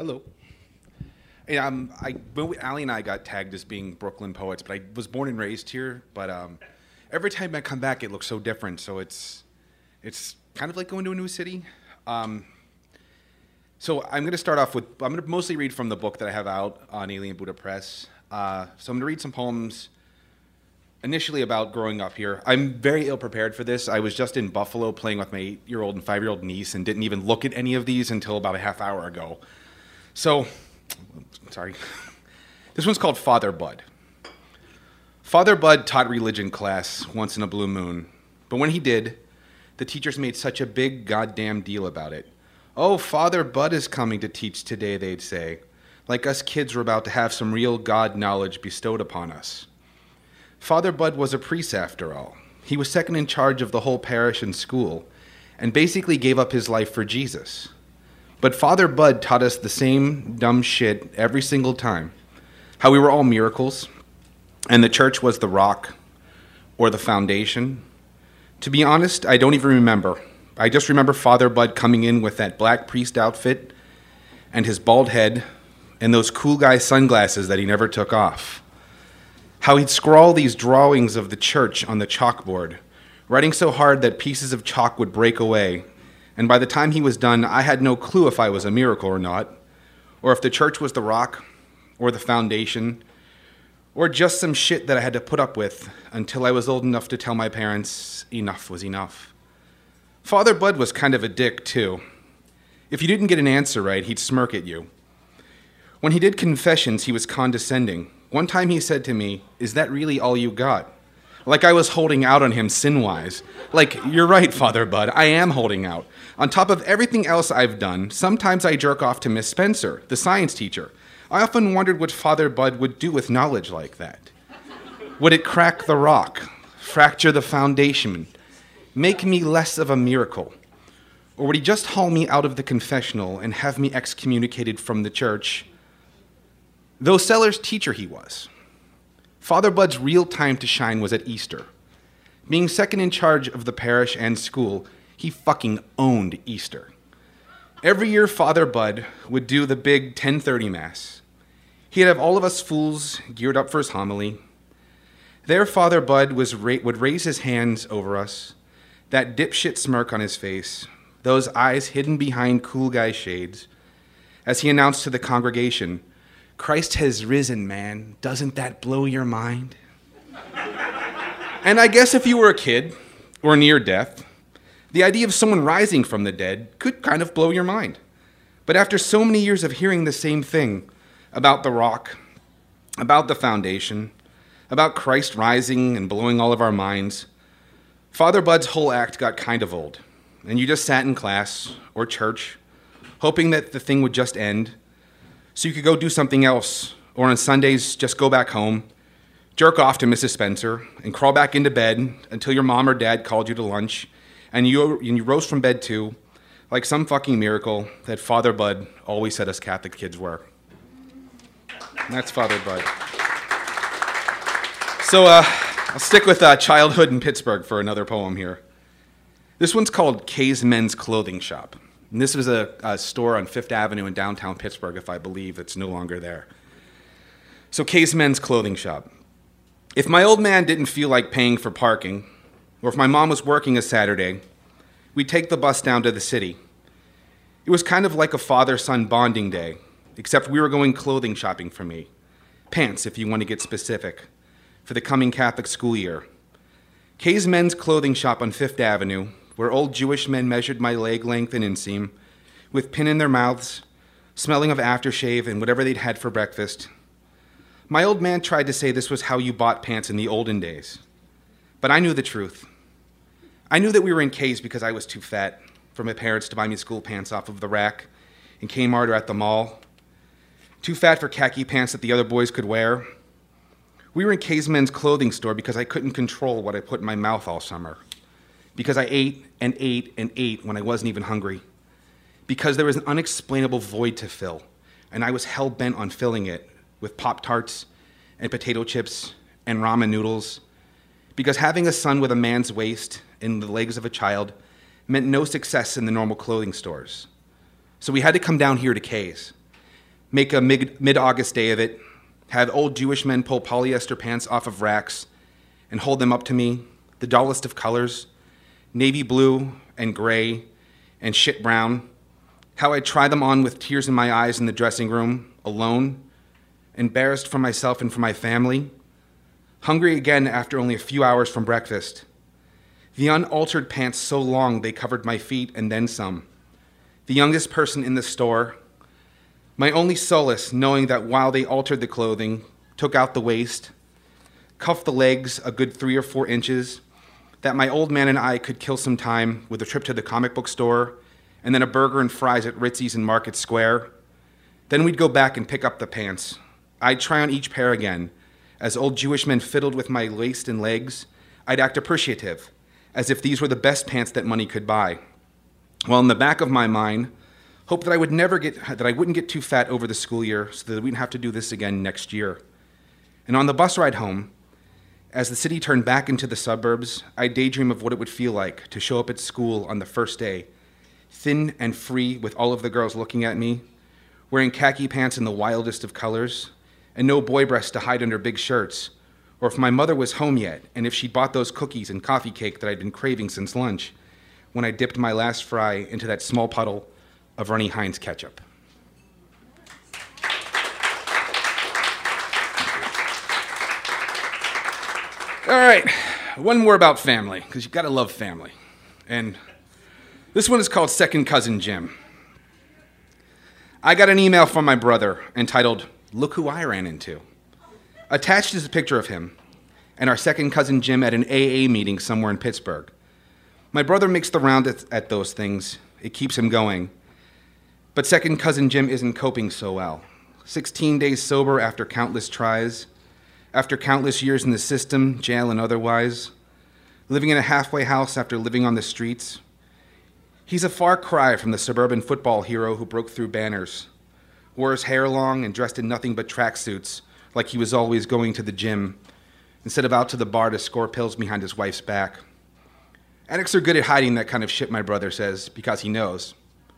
Hello. Hey, Allie and I got tagged as being Brooklyn poets, but I was born and raised here. But every time I come back, it looks so different. So it's kind of like going to a new city. So I'm going to start off with, I'm going to mostly read from the book that I have out on Alien Buddha Press. So I'm going to read some poems initially about growing up here. I'm very ill prepared for this. I was just in Buffalo playing with my 8-year-old and 5-year-old niece and didn't even look at any of these until about a half hour ago. So, sorry. This one's called Father Bud. Father Bud taught religion class once in a blue moon. But when he did, the teachers made such a big goddamn deal about it. Oh, Father Bud is coming to teach today, they'd say. Like us kids were about to have some real God knowledge bestowed upon us. Father Bud was a priest after all. He was second in charge of the whole parish and school, and basically gave up his life for Jesus. But Father Bud taught us the same dumb shit every single time. How we were all miracles, and the church was the rock, or the foundation. To be honest, I don't even remember. I just remember Father Bud coming in with that black priest outfit, and his bald head, and those cool guy sunglasses that he never took off. How he'd scrawl these drawings of the church on the chalkboard, writing so hard that pieces of chalk would break away, and by the time he was done, I had no clue if I was a miracle or not, or if the church was the rock, or the foundation, or just some shit that I had to put up with until I was old enough to tell my parents enough was enough. Father Bud was kind of a dick, too. If you didn't get an answer right, he'd smirk at you. When he did confessions, he was condescending. One time he said to me, "Is that really all you got?" Like I was holding out on him sin-wise. Like, you're right, Father Bud, I am holding out. On top of everything else I've done, sometimes I jerk off to Miss Spencer, the science teacher. I often wondered what Father Bud would do with knowledge like that. Would it crack the rock, fracture the foundation, make me less of a miracle? Or would he just haul me out of the confessional and have me excommunicated from the church? Though Sellers' teacher he was. Father Bud's real time to shine was at Easter. Being second in charge of the parish and school, he fucking owned Easter. Every year Father Bud would do the big 10:30 Mass. He'd have all of us fools geared up for his homily. There Father Bud would raise his hands over us, that dipshit smirk on his face, those eyes hidden behind cool guy shades, as he announced to the congregation, "Christ has risen, man. Doesn't that blow your mind?" And I guess if you were a kid, or near death, the idea of someone rising from the dead could kind of blow your mind. But after so many years of hearing the same thing about the rock, about the foundation, about Christ rising and blowing all of our minds, Father Bud's whole act got kind of old. And you just sat in class or church, hoping that the thing would just end, so you could go do something else, or on Sundays, just go back home, jerk off to Mrs. Spencer, and crawl back into bed until your mom or dad called you to lunch, and you rose from bed too, like some fucking miracle that Father Bud always said us Catholic kids were. And that's Father Bud. So I'll stick with childhood in Pittsburgh for another poem here. This one's called Kay's Men's Clothing Shop. And this was a store on Fifth Avenue in downtown Pittsburgh, if I believe it's no longer there. So Kay's Men's Clothing Shop. If my old man didn't feel like paying for parking, or if my mom was working a Saturday, we'd take the bus down to the city. It was kind of like a father-son bonding day, except we were going clothing shopping for me. Pants, if you want to get specific, for the coming Catholic school year. Kay's Men's Clothing Shop on Fifth Avenue, where old Jewish men measured my leg length and inseam, with pin in their mouths, smelling of aftershave and whatever they'd had for breakfast. My old man tried to say this was how you bought pants in the olden days. But I knew the truth. I knew that we were in K's because I was too fat for my parents to buy me school pants off of the rack in Kmart or at the mall. Too fat for khaki pants that the other boys could wear. We were in Kay's Men's Clothing store because I couldn't control what I put in my mouth all summer. Because I ate and ate and ate when I wasn't even hungry. Because there was an unexplainable void to fill, and I was hell-bent on filling it with Pop-Tarts and potato chips and ramen noodles. Because having a son with a man's waist and the legs of a child meant no success in the normal clothing stores. So we had to come down here to Kay's. make a mid-August day of it, have old Jewish men pull polyester pants off of racks and hold them up to me, the dullest of colors, navy blue and gray and shit brown, how I try them on with tears in my eyes in the dressing room, alone, embarrassed for myself and for my family, hungry again after only a few hours from breakfast, the unaltered pants so long they covered my feet and then some, the youngest person in the store, my only solace knowing that while they altered the clothing, took out the waist, cuffed the legs a good 3 or 4 inches, that my old man and I could kill some time with a trip to the comic book store and then a burger and fries at Ritzy's in Market Square. Then we'd go back and pick up the pants. I'd try on each pair again. As old Jewish men fiddled with my waist and legs, I'd act appreciative, as if these were the best pants that money could buy. While in the back of my mind, hope that I wouldn't get too fat over the school year so that we wouldn't have to do this again next year. And on the bus ride home, as the city turned back into the suburbs, I daydream of what it would feel like to show up at school on the first day, thin and free with all of the girls looking at me, wearing khaki pants in the wildest of colors, and no boy breasts to hide under big shirts, or if my mother was home yet, and if she'd bought those cookies and coffee cake that I'd been craving since lunch, when I dipped my last fry into that small puddle of runny Heinz ketchup. All right, one more about family, because you've got to love family. And this one is called Second Cousin Jim. I got an email from my brother entitled, "Look Who I Ran Into." Attached is a picture of him and our second cousin Jim at an AA meeting somewhere in Pittsburgh. My brother makes the round at those things. It keeps him going. But second cousin Jim isn't coping so well. 16 days sober after countless tries, after countless years in the system, jail and otherwise, living in a halfway house after living on the streets. He's a far cry from the suburban football hero who broke through banners, wore his hair long and dressed in nothing but tracksuits like he was always going to the gym, instead of out to the bar to score pills behind his wife's back. Addicts are good at hiding that kind of shit, my brother says, because he knows.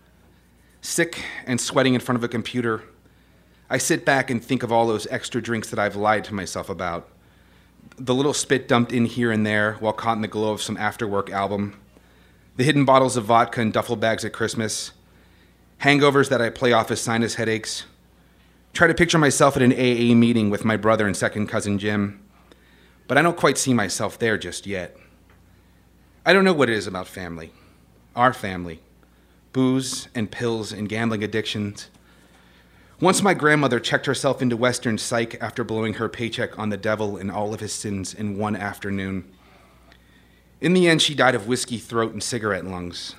Sick and sweating in front of a computer, I sit back and think of all those extra drinks that I've lied to myself about. The little spit dumped in here and there while caught in the glow of some after-work album. The hidden bottles of vodka in duffel bags at Christmas. Hangovers that I play off as sinus headaches. Try to picture myself at an AA meeting with my brother and second cousin Jim. But I don't quite see myself there just yet. I don't know what it is about family. Our family. Booze and pills and gambling addictions. Once my grandmother checked herself into Western Psych after blowing her paycheck on the devil and all of his sins in one afternoon. In the end, she died of whiskey throat and cigarette lungs.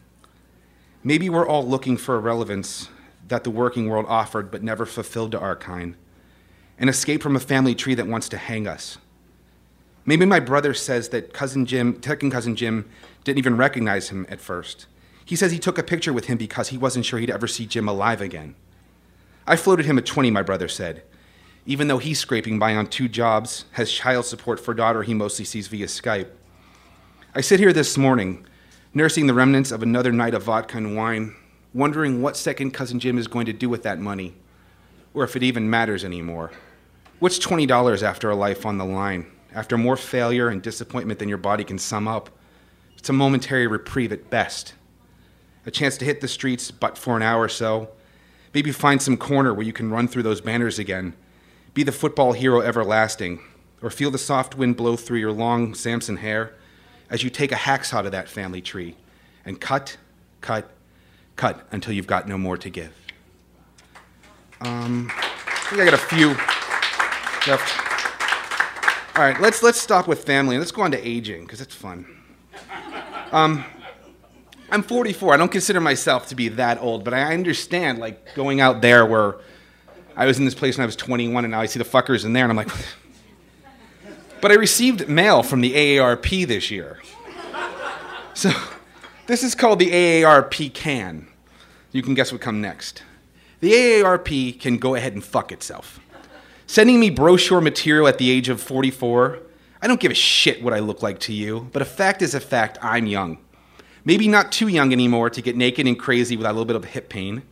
Maybe we're all looking for a relevance that the working world offered but never fulfilled to our kind. An escape from a family tree that wants to hang us. Maybe my brother says that second cousin Jim didn't even recognize him at first. He says he took a picture with him because he wasn't sure he'd ever see Jim alive again. I floated him at 20, my brother said. Even though he's scraping by on 2 jobs, has child support for a daughter he mostly sees via Skype. I sit here this morning, nursing the remnants of another night of vodka and wine, wondering what second cousin Jim is going to do with that money, or if it even matters anymore. What's $20 after a life on the line? After more failure and disappointment than your body can sum up? It's a momentary reprieve at best. A chance to hit the streets but for an hour or so. Maybe find some corner where you can run through those banners again. Be the football hero everlasting. Or feel the soft wind blow through your long Samson hair as you take a hacksaw to that family tree and cut until you've got no more to give. I think I got a few left. All right, let's stop with family and let's go on to aging, because it's fun. I'm 44. I don't consider myself to be that old, but I understand, like, going out there where I was in this place when I was 21, and now I see the fuckers in there, and I'm like... But I received mail from the AARP this year. So, this is called the AARP can. You can guess what comes next. The AARP can go ahead and fuck itself. Sending me brochure material at the age of 44, I don't give a shit what I look like to you, but a fact is a fact, I'm young. Maybe not too young anymore to get naked and crazy without a little bit of hip pain,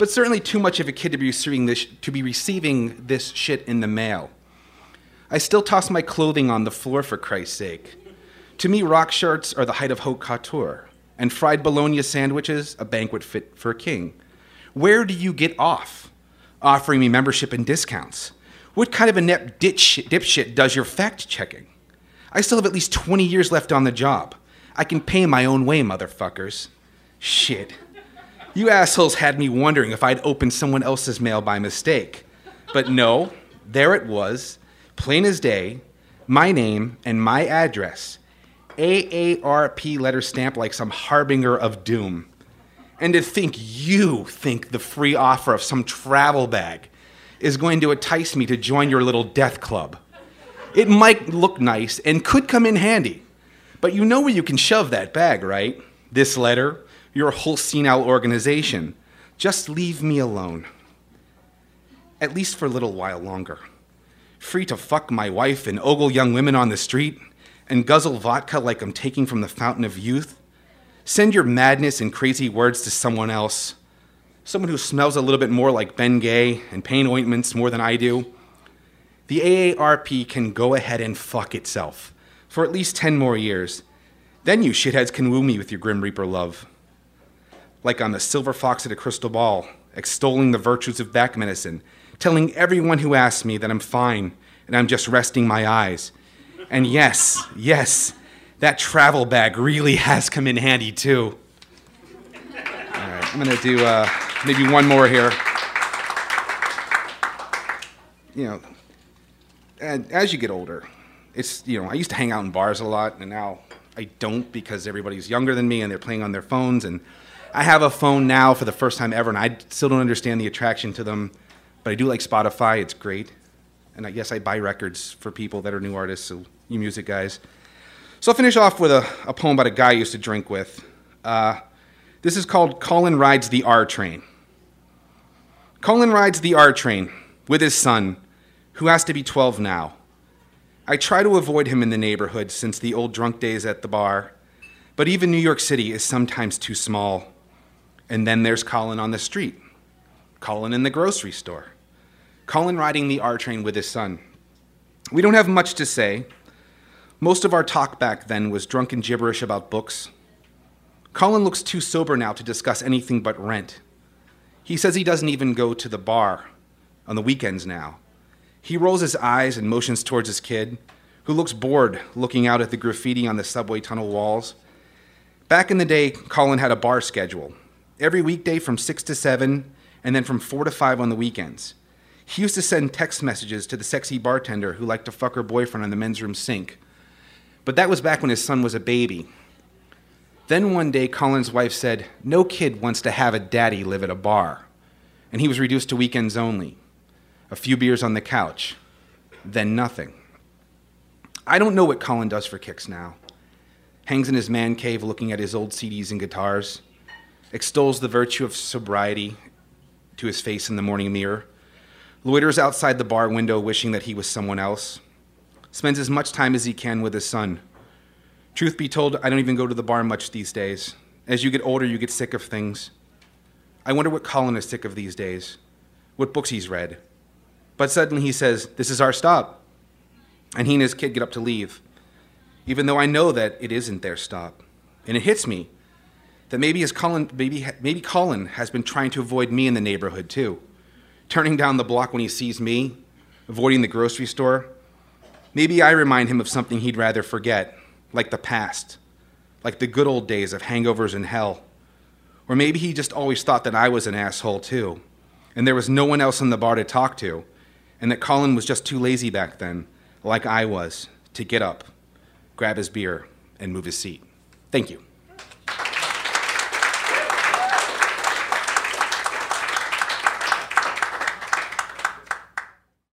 but certainly too much of a kid to be receiving this shit in the mail. I still toss my clothing on the floor, for Christ's sake. To me, rock shirts are the height of haute couture, and fried bologna sandwiches a banquet fit for a king. Where do you get off offering me membership and discounts? What kind of inept dipshit does your fact-checking? I still have at least 20 years left on the job. I can pay my own way, motherfuckers. Shit. You assholes had me wondering if I'd opened someone else's mail by mistake. But no, there it was, plain as day, my name and my address. AARP letter stamp like some harbinger of doom. And to think you think the free offer of some travel bag is going to entice me to join your little death club. It might look nice and could come in handy, but you know where you can shove that bag, right? This letter, your whole senile organization. Just leave me alone. At least for a little while longer. Free to fuck my wife and ogle young women on the street and guzzle vodka like I'm taking from the fountain of youth. Send your madness and crazy words to someone else. Someone who smells a little bit more like Ben Gay and pain ointments more than I do. The AARP can go ahead and fuck itself for at least 10 more years. Then you shitheads can woo me with your Grim Reaper love. Like I'm the silver fox at a crystal ball, extolling the virtues of back medicine, telling everyone who asks me that I'm fine and I'm just resting my eyes. And yes, that travel bag really has come in handy too. All right, I'm gonna do maybe one more here. You know, and as you get older, it's, you know, I used to hang out in bars a lot, and now I don't because everybody's younger than me and they're playing on their phones. And I have a phone now for the first time ever, and I still don't understand the attraction to them, but I do like Spotify. It's great. And I guess I buy records for people that are new artists, so you music guys. So I'll finish off with a poem about a guy I used to drink with. This is called Colin Rides the R Train. Colin rides the R train with his son, who has to be 12 now. I try to avoid him in the neighborhood since the old drunk days at the bar, but even New York City is sometimes too small. And then there's Colin on the street, Colin in the grocery store, Colin riding the R train with his son. We don't have much to say. Most of our talk back then was drunken gibberish about books. Colin looks too sober now to discuss anything but rent. He says he doesn't even go to the bar on the weekends now. He rolls his eyes and motions towards his kid, who looks bored looking out at the graffiti on the subway tunnel walls. Back in the day, Colin had a bar schedule. Every weekday from 6 to 7, and then from 4 to 5 on the weekends. He used to send text messages to the sexy bartender who liked to fuck her boyfriend on the men's room sink. But that was back when his son was a baby. Then one day, Colin's wife said, no kid wants to have a daddy live at a bar. And he was reduced to weekends only. A few beers on the couch. Then nothing. I don't know what Colin does for kicks now. Hangs in his man cave looking at his old CDs and guitars. Extols the virtue of sobriety to his face in the morning mirror. Loiters outside the bar window wishing that he was someone else. Spends as much time as he can with his son. Truth be told, I don't even go to the bar much these days. As you get older, you get sick of things. I wonder what Colin is sick of these days. What books he's read. But suddenly he says, this is our stop. And he and his kid get up to leave. Even though I know that it isn't their stop. And it hits me that maybe Colin has been trying to avoid me in the neighborhood too. Turning down the block when he sees me, avoiding the grocery store. Maybe I remind him of something he'd rather forget, like the past, like the good old days of hangovers in hell. Or maybe he just always thought that I was an asshole too, and there was no one else in the bar to talk to, and that Colin was just too lazy back then, like I was, to get up, grab his beer, and move his seat. Thank you.